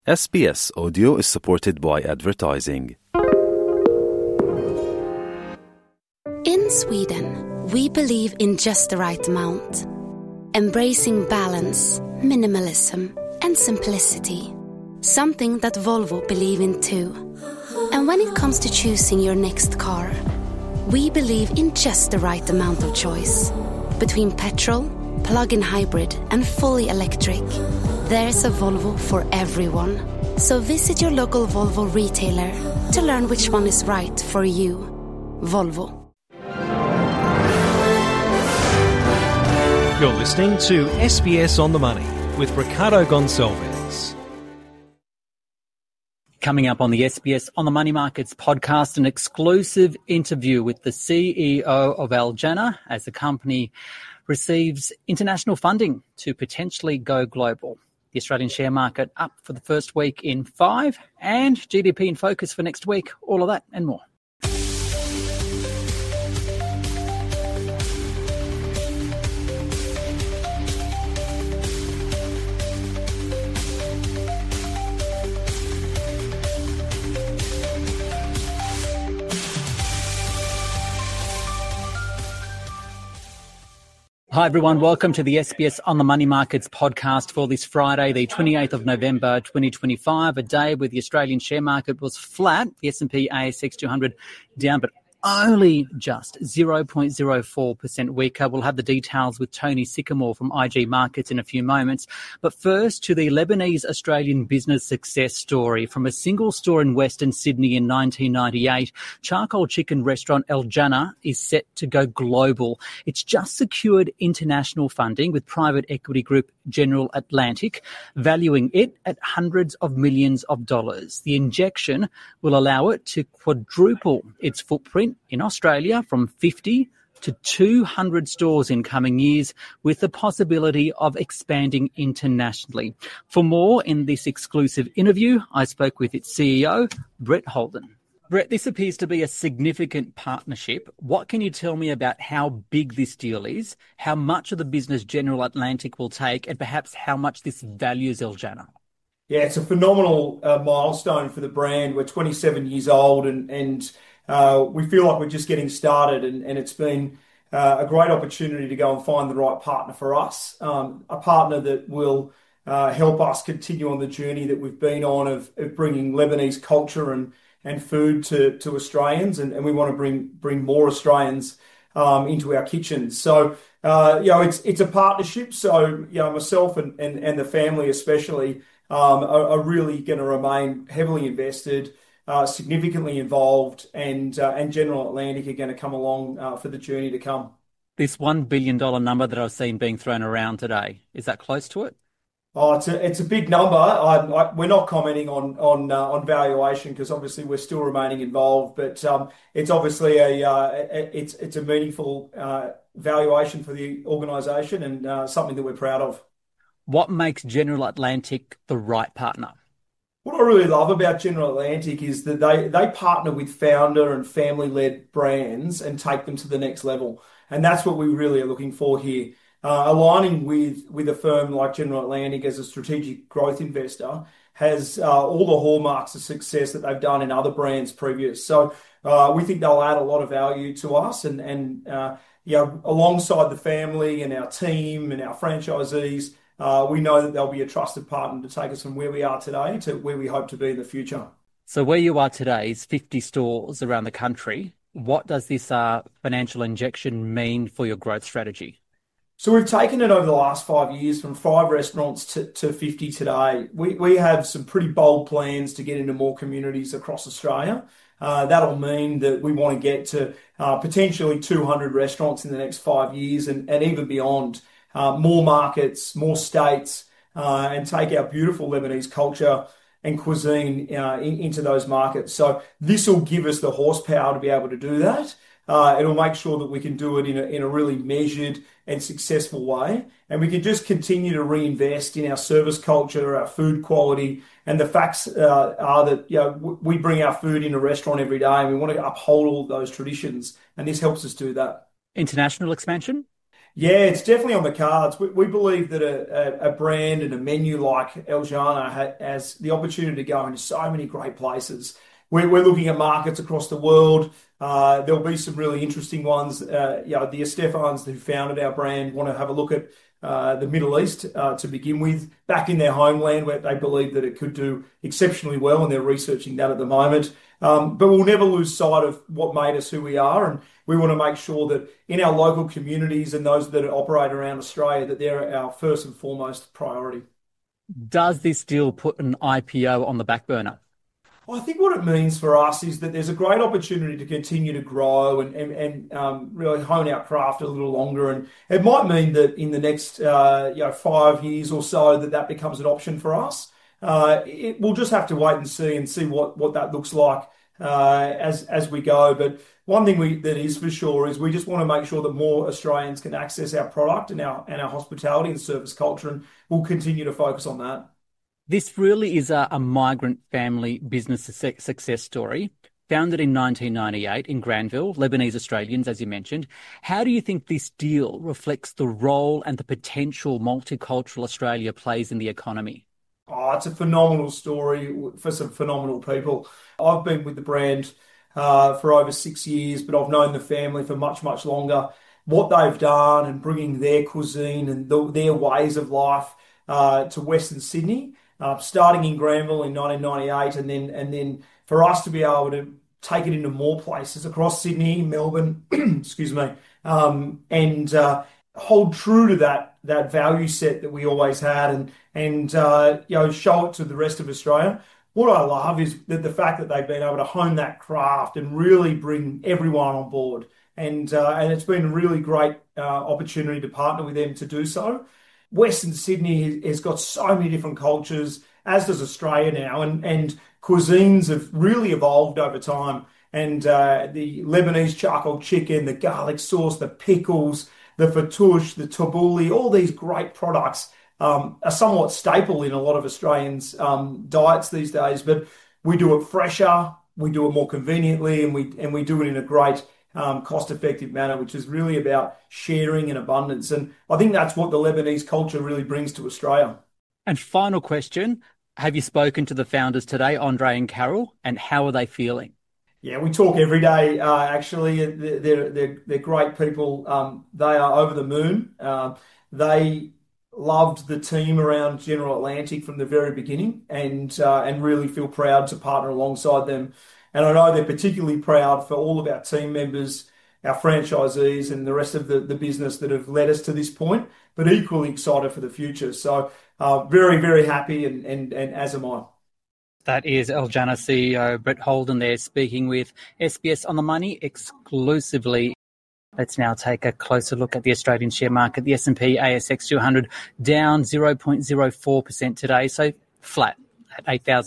SBS Audio is supported by advertising. In Sweden, we believe in just the right amount, embracing balance, minimalism, and simplicity. Something that Volvo believe in too. And when it comes to choosing your next car, we believe in just the right amount of choice. Between petrol, plug-in hybrid, and fully electric, there's a Volvo for everyone. So visit your local Volvo retailer to learn which one is right for you. Volvo. You're listening to SBS On The Money with Ricardo Gonçalves. Coming up on the SBS On The Money Markets podcast, an exclusive interview with the CEO of Al Jannah as the company receives international funding to potentially go global. The Australian share market up for the first week in 5, and GDP in focus for next week. All of that and more. Hi everyone, welcome to the SBS On The Money Markets podcast for this Friday, the 28th of November 2025, a day where the Australian share market was flat, the S&P ASX 200 down, but only just 0.04% weaker. We'll have the details with Tony Sycamore from IG Markets in a few moments. But first, to the Lebanese-Australian business success story. From a single store in Western Sydney in 1998, charcoal chicken restaurant Al Jannah is set to go global. It's just secured international funding with private equity group General Atlantic, valuing it at hundreds of millions of dollars. The injection will allow it to quadruple its footprint in Australia from 50 to 200 stores in coming years, with the possibility of expanding internationally. For more in this exclusive interview, I spoke with its CEO, Brett Holden. Brett, this appears to be a significant partnership. What can you tell me about how big this deal is, how much of the business General Atlantic will take, and perhaps how much this values Al Jannah? Yeah, it's a phenomenal milestone for the brand. We're 27 years old and we feel like we're just getting started, and it's been a great opportunity to go and find the right partner for us, a partner that will help us continue on the journey that we've been on of bringing Lebanese culture and food to Australians, and we want to bring more Australians into our kitchens. So it's a partnership. So myself and the family especially are really going to remain heavily invested, significantly involved, and General Atlantic are going to come along for the journey to come. This $1 billion number that I've seen being thrown around today, is that close to it? Oh, it's a big number. We're not commenting on valuation because obviously we're still remaining involved, but it's obviously it's a meaningful valuation for the organisation and something that we're proud of. What makes General Atlantic the right partner? What I really love about General Atlantic is that they partner with founder and family-led brands and take them to the next level. And that's what we really are looking for here. Aligning with a firm like General Atlantic as a strategic growth investor has all the hallmarks of success that they've done in other brands previous. So we think they'll add a lot of value to us and alongside the family and our team and our franchisees, we know that they'll be a trusted partner to take us from where we are today to where we hope to be in the future. So where you are today is 50 stores around the country. What does this financial injection mean for your growth strategy? So we've taken it over the last 5 years from 5 restaurants to 50 today. We have some pretty bold plans to get into more communities across Australia. That'll mean that we want to get to potentially 200 restaurants in the next 5 years and even beyond. More markets, more states, and take our beautiful Lebanese culture and cuisine into those markets. So this will give us the horsepower to be able to do that. It'll make sure that we can do it in a really measured and successful way. And we can just continue to reinvest in our service culture, our food quality. And the facts are that we bring our food in a restaurant every day and we want to uphold all those traditions. And this helps us do that. International expansion? Yeah, it's definitely on the cards. We believe that a brand and a menu like El Llano has the opportunity to go into so many great places. We're looking at markets across the world. There'll be some really interesting ones. The Estefans who founded our brand want to have a look at the Middle East to begin with, back in their homeland where they believe that it could do exceptionally well, and they're researching that at the moment. But we'll never lose sight of what made us who we are, and we want to make sure that in our local communities and those that operate around Australia, that they're our first and foremost priority. Does this deal put an IPO on the back burner? Well, I think what it means for us is that there's a great opportunity to continue to grow and really hone our craft a little longer. And it might mean that in the next 5 years or so that becomes an option for us. We'll just have to wait and see what that looks like as we go. But one thing that is for sure is we just want to make sure that more Australians can access our product and our hospitality and service culture, and we'll continue to focus on that. This really is a migrant family business success story. Founded in 1998 in Granville, Lebanese Australians, as you mentioned. How do you think this deal reflects the role and the potential multicultural Australia plays in the economy? Oh, it's a phenomenal story for some phenomenal people. I've been with the brand for over 6 years, but I've known the family for much, much longer. What they've done and bringing their cuisine and their ways of life to Western Sydney, starting in Granville in 1998, and then for us to be able to take it into more places across Sydney, Melbourne, excuse me, and hold true to that value set that we always had, and show it to the rest of Australia. What I love is that the fact that they've been able to hone that craft and really bring everyone on board, and it's been a really great opportunity to partner with them to do so. Western Sydney has got so many different cultures, as does Australia now, and cuisines have really evolved over time. And the Lebanese charcoal chicken, the garlic sauce, the pickles, the fattoush, the tabbouleh, all these great products are somewhat staple in a lot of Australians' diets these days. But we do it fresher, we do it more conveniently, and we do it in a great cost-effective manner, which is really about sharing and abundance. And I think that's what the Lebanese culture really brings to Australia. And final question, have you spoken to the founders today, Andre and Carol, and how are they feeling? Yeah, we talk every day, actually. They're great people. They are over the moon. They loved the team around General Atlantic from the very beginning, and really feel proud to partner alongside them. And I know they're particularly proud for all of our team members, our franchisees, and the rest of the business that have led us to this point, but equally excited for the future. So very, very happy, and as am I. That is El Llano CEO Brett Holden there speaking with SBS On The Money exclusively. Let's now take a closer look at the Australian share market. The S&P ASX 200 down 0.04% today, so flat at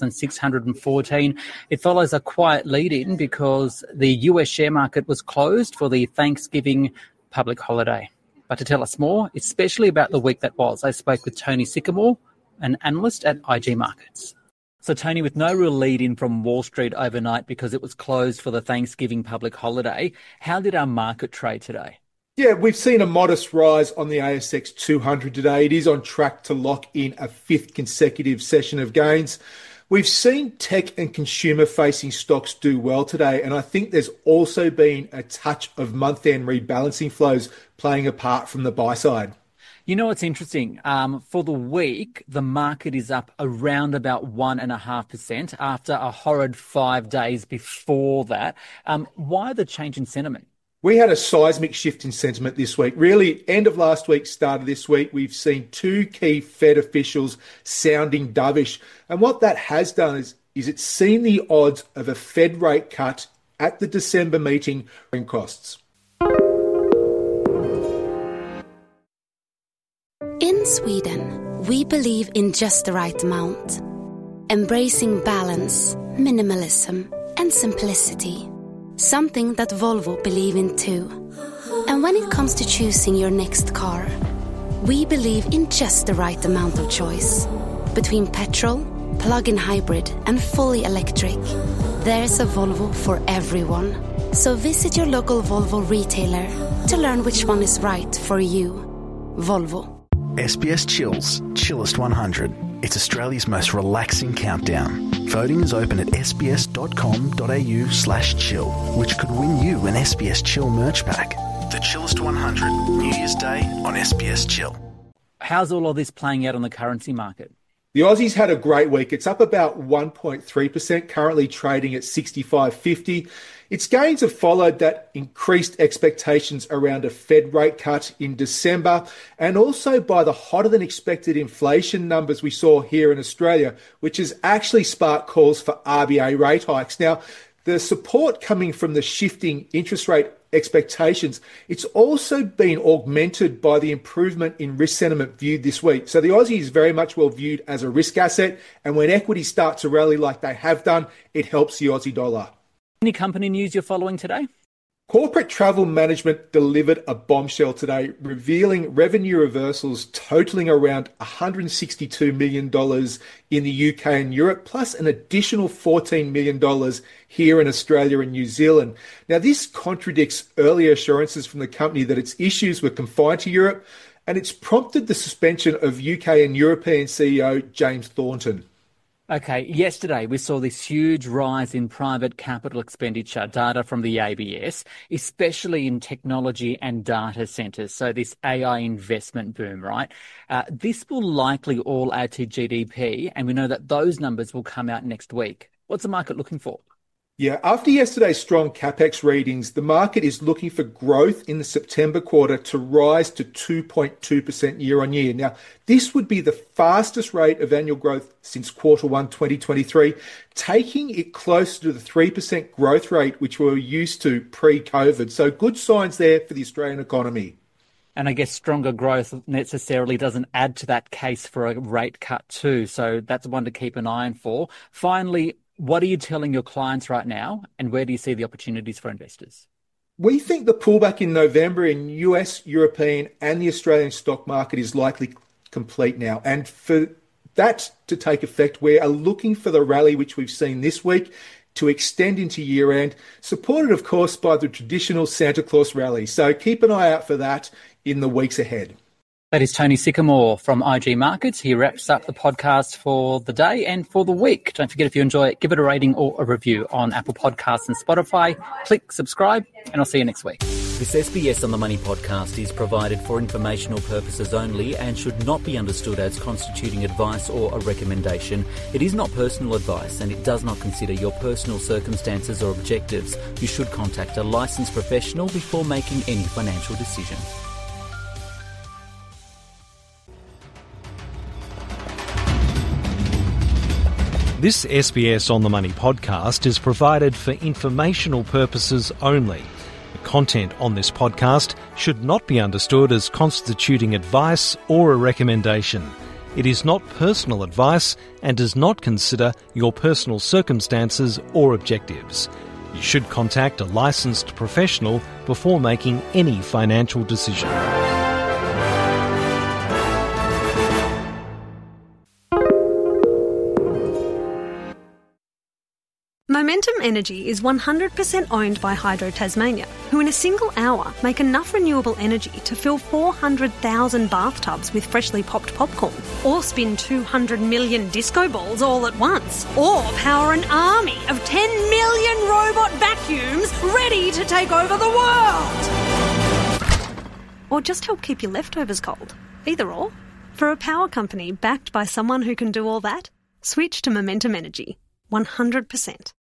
8,614. It follows a quiet lead-in because the US share market was closed for the Thanksgiving public holiday. But to tell us more, especially about the week that was, I spoke with Tony Sycamore, an analyst at IG Markets. So, Tony, with no real lead-in from Wall Street overnight because it was closed for the Thanksgiving public holiday, how did our market trade today? Yeah, we've seen a modest rise on the ASX 200 today. It is on track to lock in a fifth consecutive session of gains. We've seen tech and consumer-facing stocks do well today, and I think there's also been a touch of month-end rebalancing flows playing a part from the buy side. You know what's interesting? For the week, the market is up around about 1.5% after a horrid 5 days before that. Why the change in sentiment? We had a seismic shift in sentiment this week. Really, end of last week, start of this week, we've seen two key Fed officials sounding dovish. And what that has done is it's seen the odds of a Fed rate cut at the December meeting in costs. In Sweden, we believe in just the right amount, embracing balance, minimalism, and simplicity. Something that Volvo believe in too. And when it comes to choosing your next car, we believe in just the right amount of choice. Between petrol, plug-in hybrid, and fully electric, there's a Volvo for everyone. So visit your local Volvo retailer to learn which one is right for you. Volvo. SBS Chills, Chillest 100. It's Australia's most relaxing countdown. Voting is open at sbs.com.au/chill, which could win you an SBS Chill merch pack. The Chillest 100, New Year's Day on SBS Chill. How's all of this playing out on the currency market? The Aussies had a great week. It's up about 1.3%, currently trading at 65.50. Its gains have followed that increased expectations around a Fed rate cut in December, and also by the hotter than expected inflation numbers we saw here in Australia, which has actually sparked calls for RBA rate hikes. Now, the support coming from the shifting interest rate expectations, it's also been augmented by the improvement in risk sentiment viewed this week. So the Aussie is very much well viewed as a risk asset, and when equities start to rally like they have done, it helps the Aussie dollar. Any company news you're following today? Corporate Travel Management delivered a bombshell today, revealing revenue reversals totalling around $162 million in the UK and Europe, plus an additional $14 million here in Australia and New Zealand. Now, this contradicts earlier assurances from the company that its issues were confined to Europe, and it's prompted the suspension of UK and European CEO James Thornton. Okay, yesterday we saw this huge rise in private capital expenditure data from the ABS, especially in technology and data centres. So this AI investment boom, right? This will likely all add to GDP, and we know that those numbers will come out next week. What's the market looking for? Yeah, after yesterday's strong capex readings, the market is looking for growth in the September quarter to rise to 2.2% year on year. Now, this would be the fastest rate of annual growth since quarter one 2023, taking it closer to the 3% growth rate which we were used to pre-COVID. So good signs there for the Australian economy. And I guess stronger growth necessarily doesn't add to that case for a rate cut too. So that's one to keep an eye on for. Finally, what are you telling your clients right now, and where do you see the opportunities for investors? We think the pullback in November in US, European and the Australian stock market is likely complete now. And for that to take effect, we are looking for the rally which we've seen this week to extend into year end, supported, of course, by the traditional Santa Claus rally. So keep an eye out for that in the weeks ahead. That is Tony Sycamore from IG Markets. He wraps up the podcast for the day and for the week. Don't forget, if you enjoy it, give it a rating or a review on Apple Podcasts and Spotify. Click subscribe, and I'll see you next week. This SBS on the Money podcast is provided for informational purposes only and should not be understood as constituting advice or a recommendation. It is not personal advice, and it does not consider your personal circumstances or objectives. You should contact a licensed professional before making any financial decision. This SBS On The Money podcast is provided for informational purposes only. The content on this podcast should not be understood as constituting advice or a recommendation. It is not personal advice and does not consider your personal circumstances or objectives. You should contact a licensed professional before making any financial decision. Momentum Energy is 100% owned by Hydro Tasmania, who in a single hour make enough renewable energy to fill 400,000 bathtubs with freshly popped popcorn, or spin 200 million disco balls all at once, or power an army of 10 million robot vacuums ready to take over the world. Or just help keep your leftovers cold. Either or. For a power company backed by someone who can do all that, switch to Momentum Energy. 100%.